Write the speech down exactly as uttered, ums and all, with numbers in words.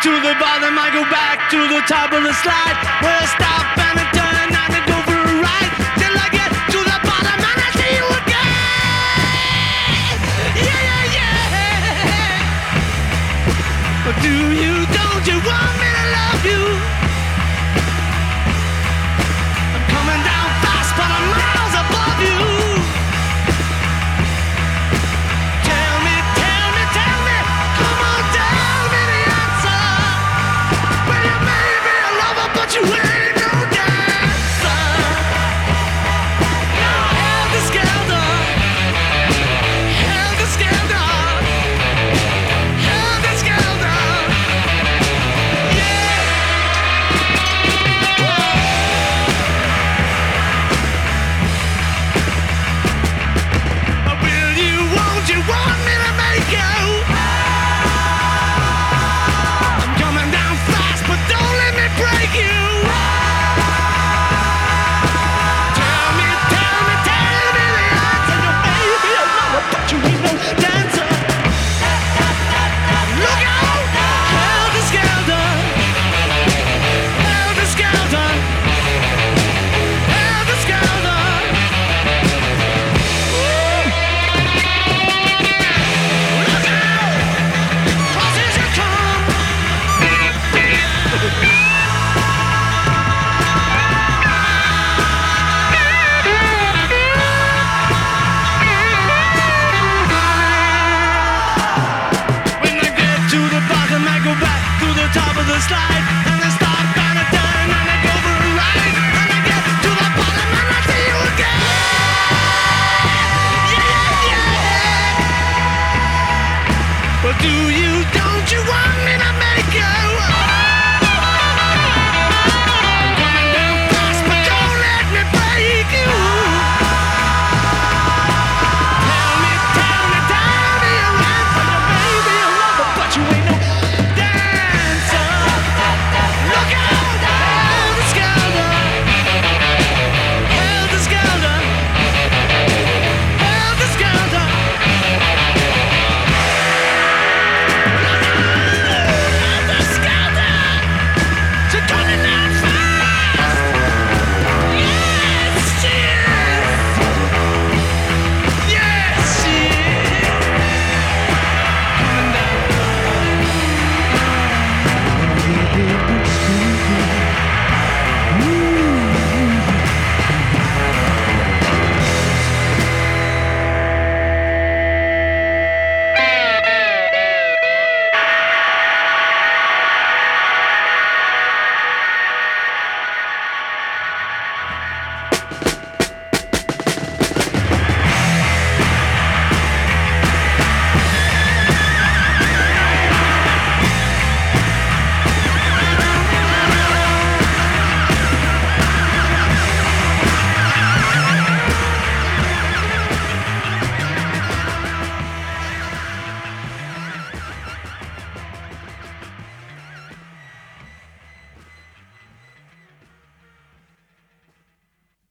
to the bottom, I go back to the top of the slide. Where I stop and I turn and I go for a ride. Till I get to the bottom and I see you again. Yeah, yeah, yeah. But do you, don't you want me to love you? I'm coming down fast, but I'm miles above you. Tell me, tell me, tell me, come on, tell me the answer. Well, you may be a lover, but you ain't no dancer. Now, helter-skelter, helter-skelter, helter-skelter. Yeah. Will you, won't you want me to make you? I'm coming down fast, but don't let me break you. Tell me, tell me, tell me the answer. You may be a lover, but you ain't no dancer. Look out! Helter-skelter, helter-skelter, helter-skelter. Look out! Crosses you come. When I get to the bottom, I go back to the top of the slide. And I stop and I turn and I go for a ride. And I get to the bottom and I see you again. Yeah, yeah, yeah. But do you, don't you want me to make